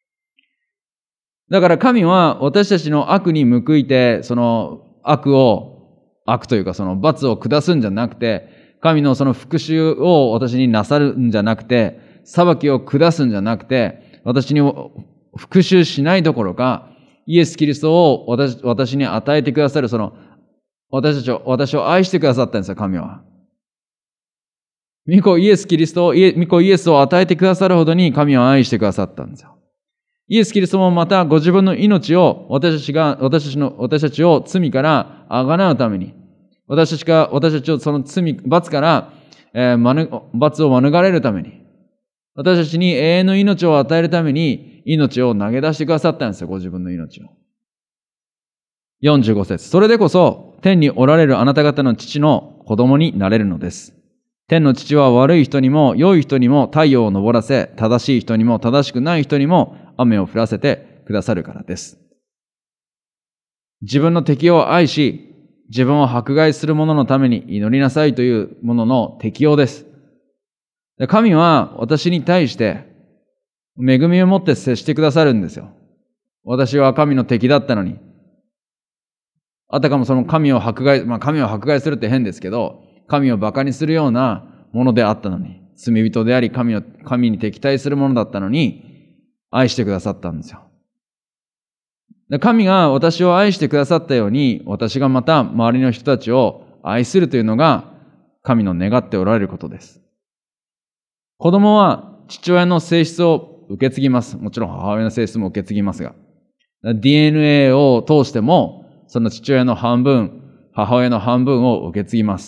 だから神は私たちの悪に報いて、その悪を、悪というかその罰を下すんじゃなくて、神のその復讐を私になさるんじゃなくて、裁きを下すんじゃなくて、私に復讐しないどころか、イエス・キリストを私、私に与えてくださる、その、私たちを、私を愛してくださったんですよ、神は。御子イエス・キリストを、御子イエスを与えてくださるほどに神を愛してくださったんですよ。イエス・キリストもまたご自分の命を私たちが、私たちの、私たちを罪からあがなうために、私たちが、私たちをその罪、罰から、えー、まぬ、罰を免れるために、私たちに永遠の命を与えるために、命を投げ出してくださったんですよ、ご自分の命を。よんじゅうご節。それでこそ、天におられるあなた方の父の子供になれるのです。天の父は悪い人にも良い人にも太陽を昇らせ、正しい人にも正しくない人にも雨を降らせてくださるからです。自分の敵を愛し、自分を迫害する者のために祈りなさいというものの適用です。神は私に対して恵みを持って接してくださるんですよ。私は神の敵だったのに。あたかもその神を迫害、まあ神を迫害するって変ですけど、神を馬鹿にするようなものであったのに、罪人であり神を、神に敵対するものだったのに、愛してくださったんですよ。神が私を愛してくださったように、私がまた周りの人たちを愛するというのが神の願っておられることです。子供は父親の性質を受け継ぎます。もちろん母親の性質も受け継ぎますが。ディーエヌエー を通しても、その父親の半分、母親の半分を受け継ぎます。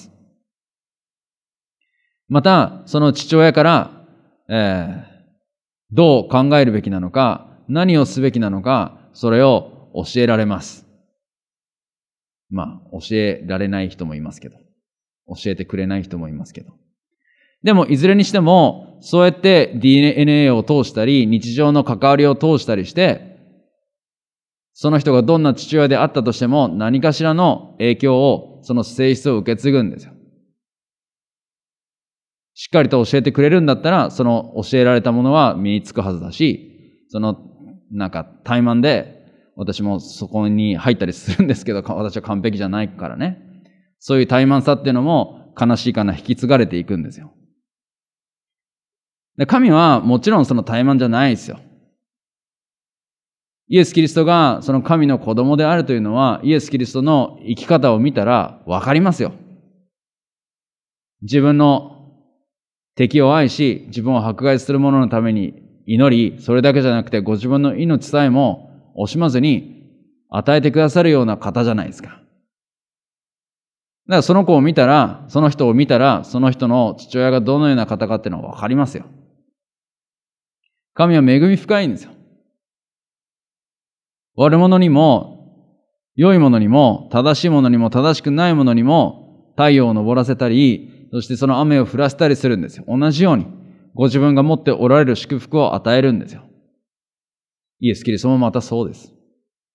また、その父親から、えー、どう考えるべきなのか、何をすべきなのか、それを教えられます。まあ、教えられない人もいますけど、教えてくれない人もいますけど。でも、いずれにしても、そうやって ディーエヌエー を通したり、日常の関わりを通したりして、その人がどんな父親であったとしても、何かしらの影響を、その性質を受け継ぐんですよ。しっかりと教えてくれるんだったら、その教えられたものは身につくはずだし、その、なんか、怠慢で、私もそこに入ったりするんですけど、私は完璧じゃないからね。そういう怠慢さっていうのも、悲しいかな、引き継がれていくんですよ。で、神はもちろんその怠慢じゃないですよ。イエス・キリストがその神の子供であるというのは、イエス・キリストの生き方を見たらわかりますよ。自分の敵を愛し、自分を迫害する者のために祈り、それだけじゃなくてご自分の命さえも惜しまずに与えてくださるような方じゃないですか。だからその子を見たら、その人を見たら、その人の父親がどのような方かっていうのはわかりますよ。神は恵み深いんですよ。悪者にも、良いものにも、正しいものにも、正しくないものにも、太陽を昇らせたり、そしてその雨を降らせたりするんですよ。同じように、ご自分が持っておられる祝福を与えるんですよ。イエス・キリストもまたそうです。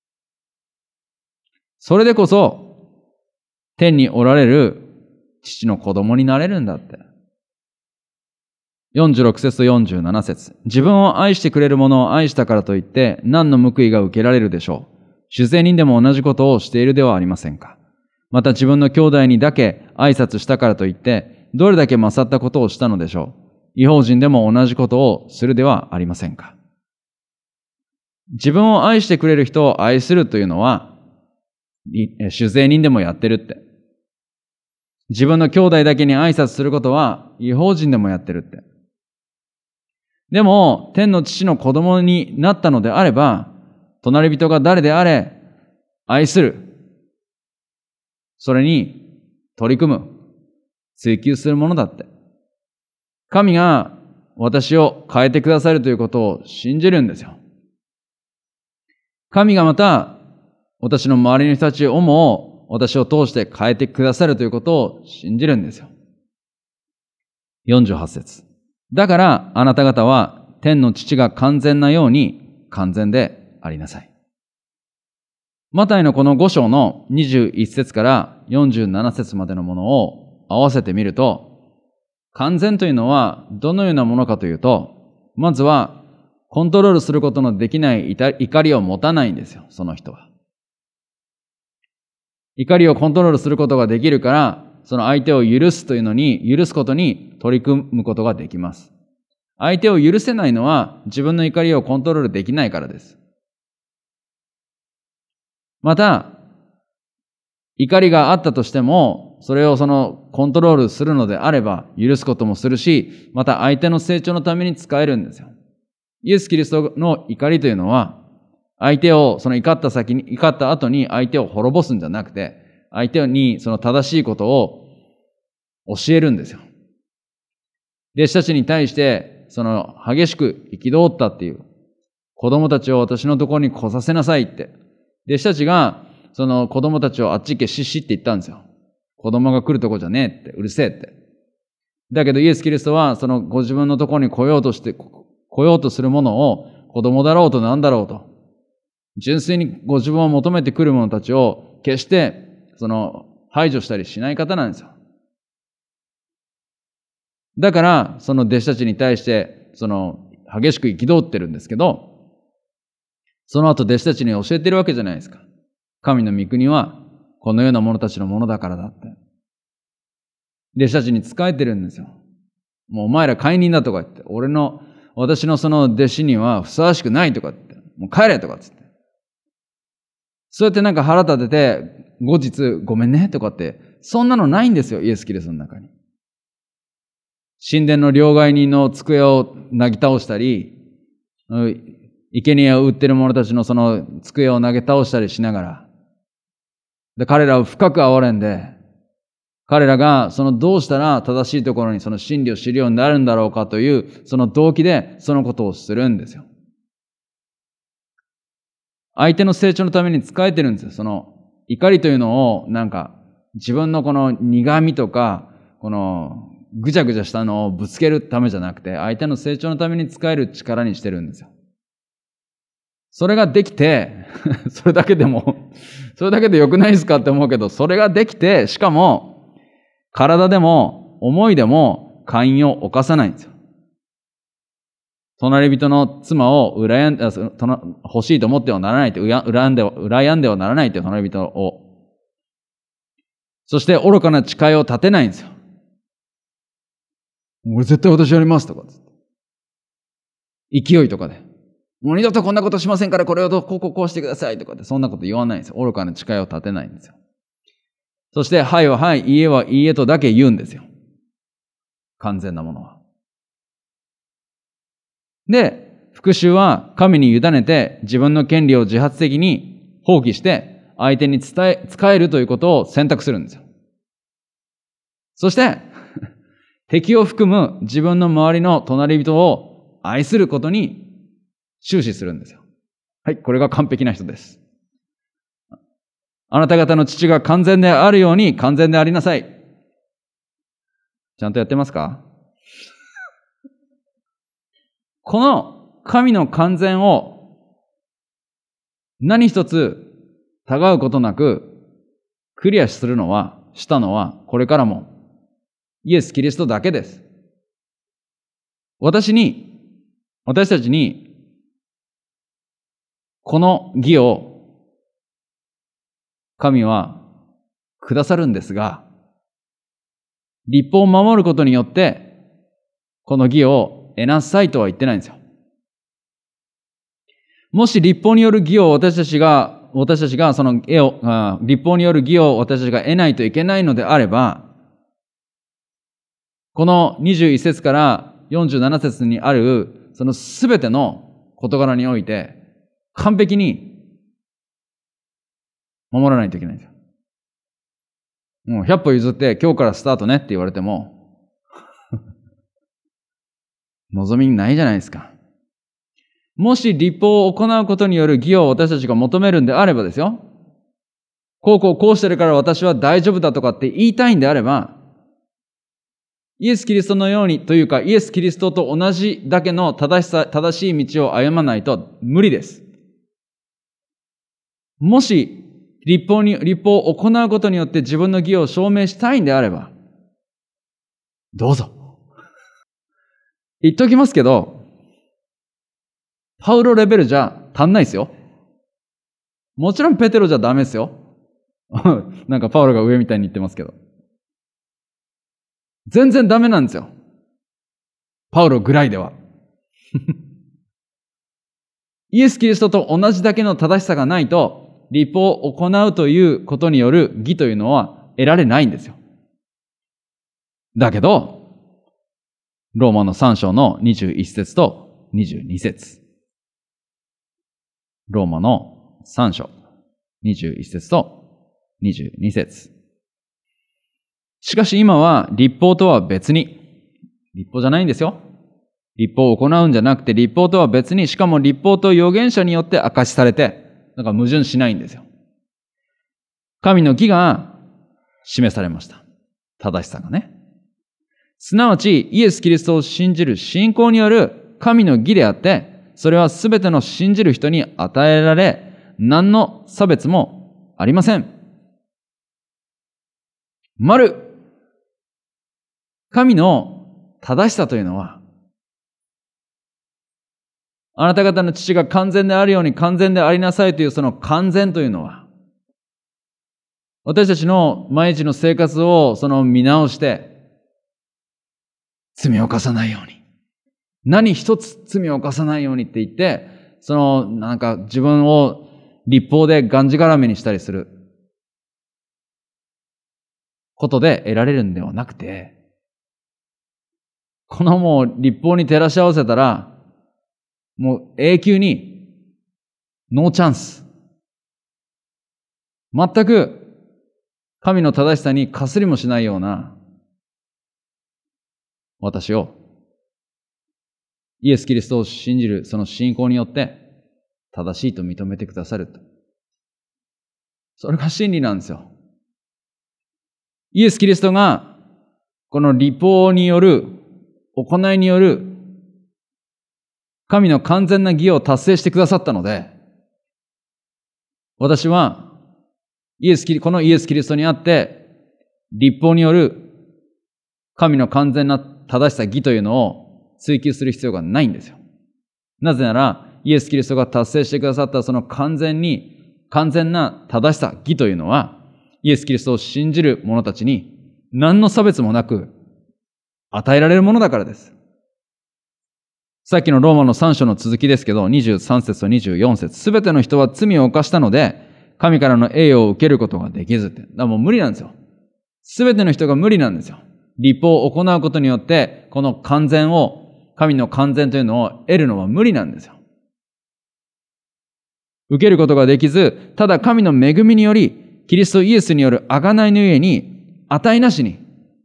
それでこそ、天におられる父の子供になれるんだって。よんじゅうろく節とよんじゅうなな節。自分を愛してくれる者を愛したからといって、何の報いが受けられるでしょう。主税人でも同じことをしているではありませんか。また自分の兄弟にだけ挨拶したからといって、 どれだけ勝ったことをしたのでしょう。異邦人でも同じことをするではありませんか。自分を愛してくれる人を愛するというのは、酒税人でもやってるって。自分の兄弟だけに挨拶することは、異邦人でもやってるって。でも、天の父の子供になったのであれば、隣人が誰であれ、愛する。それに取り組む。追求するものだって。神が私を変えてくださるということを信じるんですよ。神がまた、私の周りの人たちをも私を通して変えてくださるということを信じるんですよ。よんじゅうはち節。だからあなた方は天の父が完全なように完全でありなさい。マタイのこのご章のにじゅういち節からよんじゅうなな節までのものを合わせてみると、完全というのはどのようなものかというと、まずはコントロールすることのできない怒りを持たないんですよ、その人は。怒りをコントロールすることができるから、その相手を許すというのに、許すことに取り組むことができます。相手を許せないのは自分の怒りをコントロールできないからです。また、怒りがあったとしても、それをそのコントロールするのであれば、許すこともするし、また相手の成長のために使えるんですよ。イエス・キリストの怒りというのは、相手を、その怒った先に、怒った後に相手を滅ぼすんじゃなくて、相手にその正しいことを教えるんですよ。弟子たちに対して、その激しく憤ったっていう、子供たちを私のところに来させなさいって。弟子たちが、その子供たちをあっち行けしっしって言ったんですよ。子供が来るとこじゃねえって、うるせえって。だけどイエス・キリストは、そのご自分のところに来ようとして、来ようとするものを、子供だろうと何だろうと、純粋にご自分を求めてくる者たちを、決して、その、排除したりしない方なんですよ。だから、その弟子たちに対して、その、激しく憤ってるんですけど、その後弟子たちに教えてるわけじゃないですか。神の御国は、このような者たちのものだからだって。弟子たちに仕えてるんですよ。もうお前ら解任だとか言って、俺の、私のその弟子にはふさわしくないとか言って、もう帰れとか言って。そうやってなんか腹立てて、後日ごめんねとかって、そんなのないんですよ、イエス・キリストの中に。神殿の両替人の机をなぎ倒したり、生贄を売ってる者たちのその机を投げ倒したりしながら、で彼らを深く憐れんで、彼らがそのどうしたら正しいところにその真理を知るようになるんだろうかというその動機でそのことをするんですよ。相手の成長のために仕えてるんですよ。その怒りというのをなんか自分のこの苦味とかこのぐちゃぐちゃしたのをぶつけるためじゃなくて相手の成長のために使える力にしてるんですよ。それができてそれだけでもそれだけで良くないですかって思うけど、それができて、しかも体でも思いでも姦淫を犯さないんですよ。隣人の妻を羨んで欲しいと思ってはならないって、恨んで羨んではならないって隣人を。そして愚かな誓いを立てないんですよ。俺絶対私やりますとか。勢いとかで。もう二度とこんなことしませんからこれをこうこうこうしてくださいとかってそんなこと言わないんですよ。愚かな誓いを立てないんですよ。そしてはいははい、いいえはいいえとだけ言うんですよ。完全なものは。で、復讐は神に委ねて自分の権利を自発的に放棄して相手に伝え、使えるということを選択するんですよ。そして敵を含む自分の周りの隣人を愛することに終始するんですよ。はい、これが完璧な人です。あなた方の父が完全であるように完全でありなさい。ちゃんとやってますか？この神の完全を何一つたがうことなくクリアするのは、したのはこれからもイエス・キリストだけです。私に、私たちにこの義を神はくださるんですが、 律法を守ることによって、この義を得なさいとは言ってないんですよ。もし律法による義を私たちが、私たちがその絵を、あ律法による義を私たちが得ないといけないのであれば、このにじゅういっ節からよんじゅうなな節にある、そのすべての事柄において、完璧に守らないといけないんですよ。もうひゃっ歩譲って今日からスタートねって言われても、望みないじゃないですか。もし律法を行うことによる義を私たちが求めるんであればですよ。こうこうこうしてるから私は大丈夫だとかって言いたいんであれば、イエス・キリストのようにというか、イエス・キリストと同じだけの正しさ、正しい道を歩まないと無理です。もし、律法に、律法を行うことによって自分の義を証明したいんであれば、どうぞ。言っときますけど、パウロレベルじゃ足んないですよ。もちろんペテロじゃダメですよ。なんかパウロが上みたいに言ってますけど。全然ダメなんですよ。パウロぐらいでは。イエス・キリストと同じだけの正しさがないと、律法を行うということによる義というのは得られないんですよ。だけど、ローマのさん章のにじゅういっ節とにじゅうに節。ローマのさん章、にじゅういっ節とにじゅうに節。しかし今は律法とは別に、律法じゃないんですよ。律法を行うんじゃなくて律法とは別に、しかも律法と預言者によって明かしされて、だから矛盾しないんですよ。神の義が示されました。正しさがね。すなわちイエス・キリストを信じる信仰による神の義であって、それはすべての信じる人に与えられ、何の差別もありません。丸神の正しさというのは、あなた方の父が完全であるように完全でありなさいというその完全というのは、私たちの毎日の生活をその見直して、罪を犯さないように。何一つ罪を犯さないようにって言って、そのなんか自分を律法でがんじがらめにしたりすることで得られるんではなくて、このもう律法に照らし合わせたら、もう永久にノーチャンス。全く神の正しさにかすりもしないような私をイエス・キリストを信じるその信仰によって正しいと認めてくださると。それが真理なんですよ。イエス・キリストがこの律法による行いによる神の完全な義を達成してくださったので、私はイエスキリこのイエス・キリストにあって律法による神の完全な正しさ義というのを追求する必要がないんですよ。なぜならイエス・キリストが達成してくださったその完全に完全な正しさ義というのはイエス・キリストを信じる者たちに何の差別もなく与えられるものだからです。さっきのローマのさん章の続きですけど、にじゅうさん節とにじゅうよん節。すべての人は罪を犯したので、神からの栄誉を受けることができずって。だからもう無理なんですよ。すべての人が無理なんですよ。律法を行うことによって、この完全を、神の完全というのを得るのは無理なんですよ。受けることができず、ただ神の恵みにより、キリストイエスによる贖いのゆえに、値なしに、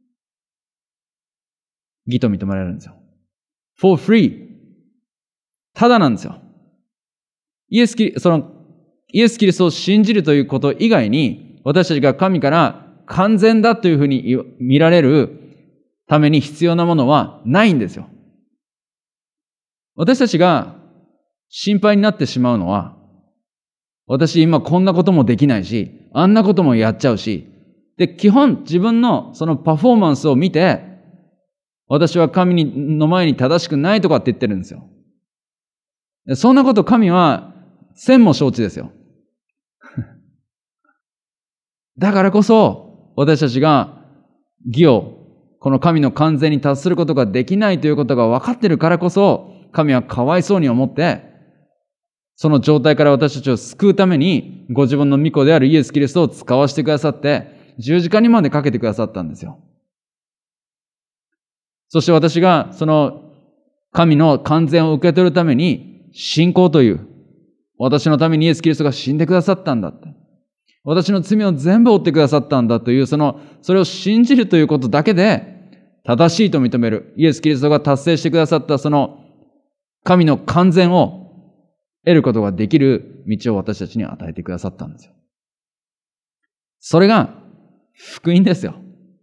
義と認められるんですよ。for free。ただなんですよ。イエスキリ、その、イエス・キリストを信じるということ以外に、私たちが神から完全だというふうに見られるために必要なものはないんですよ。私たちが心配になってしまうのは、私今こんなこともできないし、あんなこともやっちゃうし、で、基本自分のそのパフォーマンスを見て、私は神の前に正しくないとかって言ってるんですよ。そんなこと神は千も承知ですよ。だからこそ私たちが義をこの神の完全に達することができないということが分かっているからこそ、神はかわいそうに思って、その状態から私たちを救うために、ご自分の御子であるイエス・キリストを使わせてくださって、十字架にまでかけてくださったんですよ。そして私がその神の完全を受け取るために、信仰という、私のためにイエス・キリストが死んでくださったんだって。私の罪を全部負ってくださったんだという、その、それを信じるということだけで、正しいと認める、イエス・キリストが達成してくださったその神の完全を得ることができる道を私たちに与えてくださったんですよ。それが福音ですよ。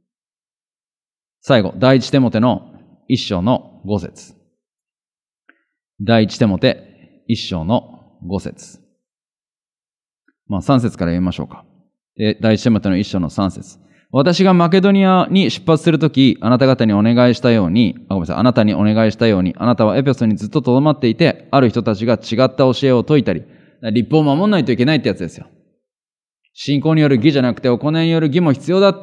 最後、第一テモテの一章の五節。第一テモテ一章の五節。まあ三節から読みましょうか。で、第一テモテの一章の三節。私がマケドニアに出発するとき、あなた方にお願いしたように、あ、ごめんなさい、あなたにお願いしたように、あなたはエペソにずっと留まっていて、ある人たちが違った教えを説いたり、律法を守んないといけないってやつですよ。信仰による義じゃなくて、行いによる義も必要だって。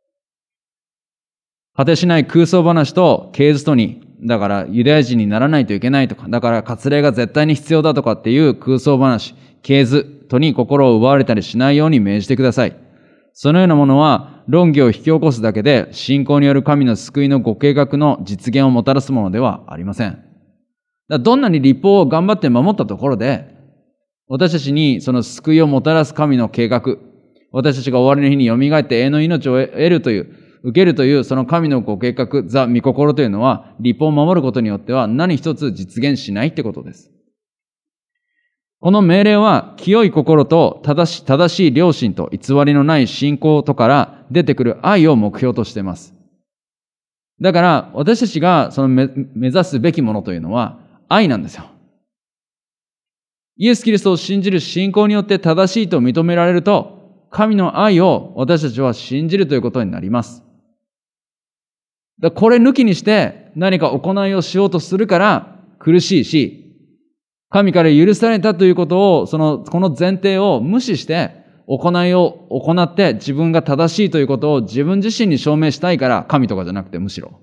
果てしない空想話と経図とに、だからユダヤ人にならないといけないとか、だから割礼が絶対に必要だとかっていう空想話、経図とに心を奪われたりしないように命じてください。そのようなものは論議を引き起こすだけで信仰による神の救いのご計画の実現をもたらすものではありません。だからどんなに律法を頑張って守ったところで、私たちにその救いをもたらす神の計画、私たちが終わりの日によみがえって永遠の命を得るという、受けるというその神のご計画、ザ・御心というのは、律法を守ることによっては何一つ実現しないってことです。この命令は清い心と正し、正しい良心と偽りのない信仰とから出てくる愛を目標としています。だから私たちがその目指すべきものというのは愛なんですよ。イエス・キリストを信じる信仰によって正しいと認められると、神の愛を私たちは信じるということになります。だからこれ抜きにして何か行いをしようとするから苦しいし、神から許されたということを、その、この前提を無視して、行いを行って自分が正しいということを自分自身に証明したいから、神とかじゃなくてむしろ。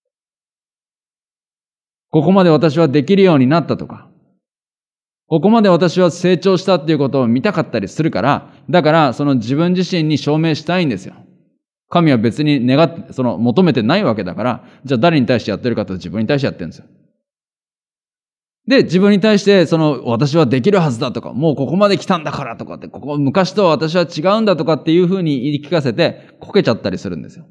ここまで私はできるようになったとか、ここまで私は成長したっていうことを見たかったりするから、だからその自分自身に証明したいんですよ。神は別に願って、その求めてないわけだから、じゃあ誰に対してやってるかと自分に対してやってるんですよ。で、自分に対して、その、私はできるはずだとか、もうここまで来たんだからとかって、ここ昔とは私は違うんだとかっていうふうに言い聞かせて、こけちゃったりするんですよ。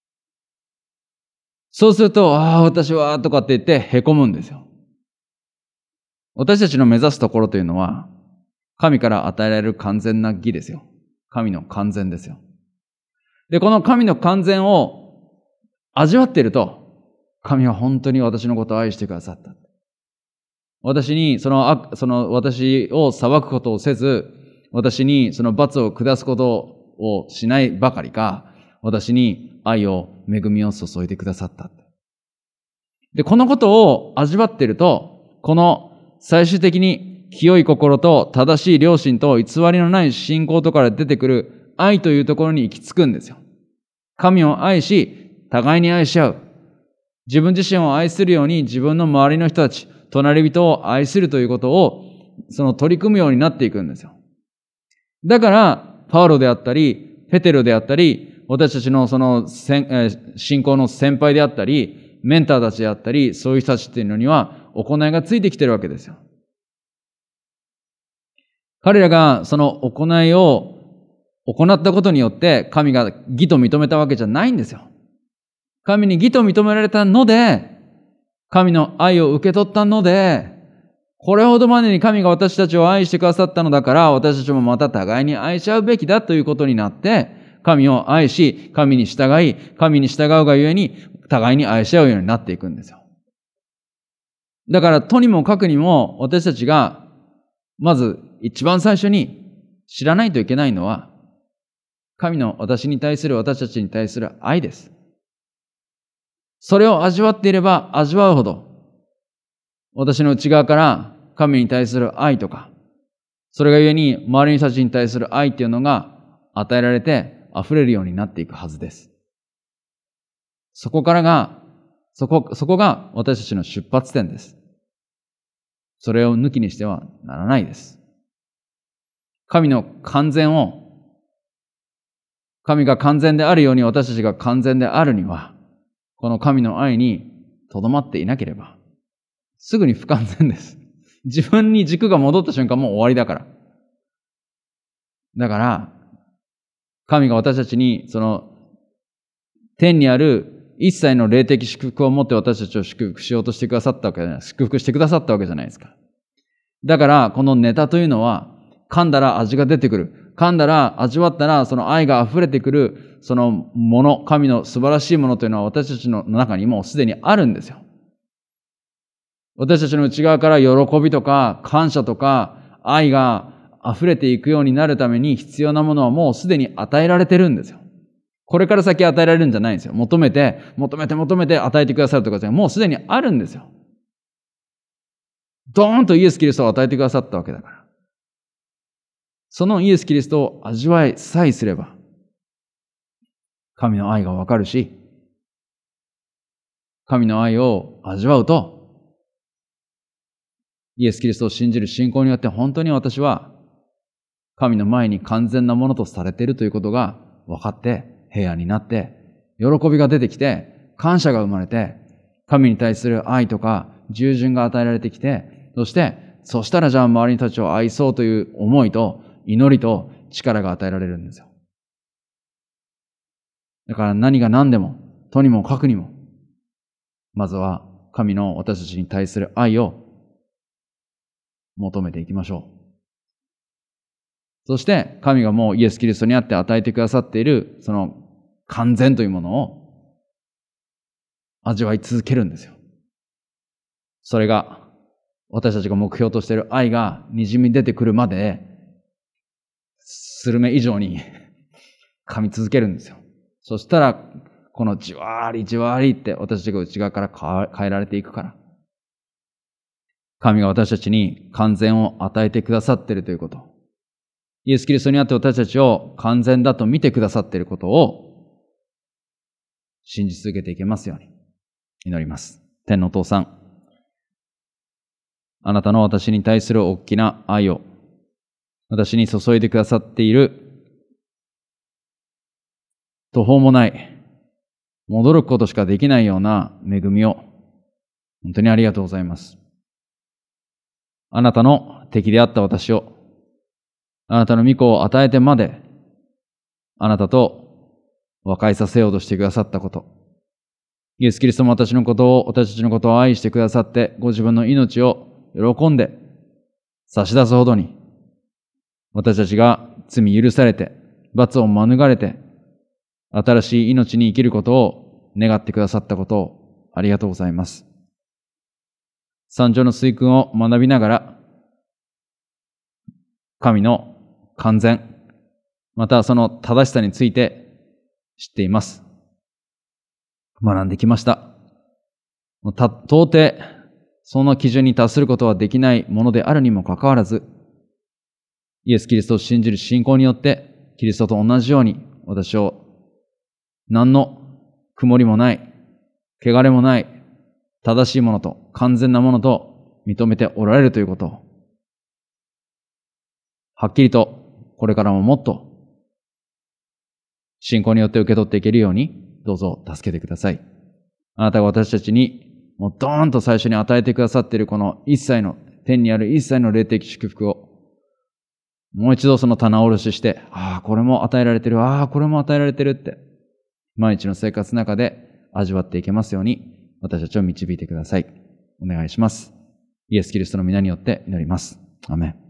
そうすると、ああ、私は、とかって言って凹むんですよ。私たちの目指すところというのは、神から与えられる完全な義ですよ。神の完全ですよ。で、この神の完全を味わっていると、神は本当に私のことを愛してくださった。私に、その、その、私を裁くことをせず、私にその罰を下すことをしないばかりか、私に愛を、恵みを注いでくださった。で、このことを味わっていると、この最終的に清い心と正しい良心と偽りのない信仰とから出てくる愛というところに行き着くんですよ。神を愛し、互いに愛し合う。自分自身を愛するように自分の周りの人たち、隣人を愛するということを、その取り組むようになっていくんですよ。だから、パウロであったり、ペテロであったり、私たちのその信仰の先輩であったり、メンターたちであったり、そういう人たちっていうのには行いがついてきてるわけですよ。彼らがその行いを行ったことによって神が義と認めたわけじゃないんですよ。神に義と認められたので、神の愛を受け取ったので、これほどまでに神が私たちを愛してくださったのだから、私たちもまた互いに愛し合うべきだということになって、神を愛し、神に従い、神に従うがゆえに、互いに愛し合うようになっていくんですよ。だから、とにもかくにも、私たちが、まず一番最初に知らないといけないのは、神の私に対する、私たちに対する愛です。それを味わっていれば味わうほど、私の内側から神に対する愛とか、それがゆえに周りの人たちに対する愛っていうのが与えられて溢れるようになっていくはずです。 そこからが、そこ、そこが私たちの出発点です。それを抜きにしてはならないです。神の完全を、神が完全であるように私たちが完全であるには、この神の愛にとどまっていなければ、すぐに不完全です。自分に軸が戻った瞬間もう終わりだから。だから、神が私たちに、その、天にある一切の霊的祝福を持って私たちを祝福しようとしてくださったわけじゃない。祝福してくださったわけじゃないですか。だから、このネタというのは、噛んだら味が出てくる。噛んだら、味わったら、その愛が溢れてくる、そのもの、神の素晴らしいものというのは私たちの中にもうすでにあるんですよ。私たちの内側から喜びとか、感謝とか、愛が溢れていくようになるために必要なものはもうすでに与えられてるんですよ。これから先与えられるんじゃないんですよ。求めて、求めて求めて与えてくださるとかじゃもうすでにあるんですよ。ドーンとイエス・キリストを与えてくださったわけだから。そのイエス・キリストを味わいさえすれば、神の愛がわかるし、神の愛を味わうと、イエス・キリストを信じる信仰によって本当に私は神の前に完全なものとされているということが分かって平安になって、喜びが出てきて、感謝が生まれて、神に対する愛とか従順が与えられてきて、そして、そしたらじゃあ周りの人たちを愛そうという思いと祈りと力が与えられるんですよ。だから何が何でも、とにもかくにも、まずは神の私たちに対する愛を求めていきましょう。そして神がもうイエス・キリストにあって与えてくださっているその完全というものを味わい続けるんですよ。それが私たちが目標としている愛が滲み出てくるまでスルメ以上に噛み続けるんですよ。そしたらこのじわーりじわーりって私たちが内側から変えられていくから。神が私たちに完全を与えてくださっているということ。イエス・キリストにあって私たちを完全だと見てくださっていることを信じ続けていけますように祈ります。天のお父さん、あなたの私に対する大きな愛を私に注いでくださっている途方もない戻ることしかできないような恵みを本当にありがとうございます。あなたの敵であった私をあなたの御子を与えてまであなたと和解させようとしてくださったこと、イエス・キリストも私のことを私たちのことを愛してくださってご自分の命を喜んで差し出すほどに私たちが罪許されて罰を免れて新しい命に生きることを願ってくださったことをありがとうございます。三条の水訓を学びながら神の完全またその正しさについて知っています。学んできました。た到底その基準に達することはできないものであるにもかかわらず、イエス・キリストを信じる信仰によってキリストと同じように私を何の曇りもない、汚れもない、正しいものと完全なものと認めておられるということを、はっきりとこれからももっと信仰によって受け取っていけるようにどうぞ助けてください。あなたが私たちにもうドーンと最初に与えてくださっているこの一切の天にある一切の霊的祝福をもう一度その棚卸しして、ああこれも与えられてる、ああこれも与えられてるって毎日の生活の中で味わっていけますように私たちを導いてください。お願いします。イエス・キリストの皆によって祈ります。アメン。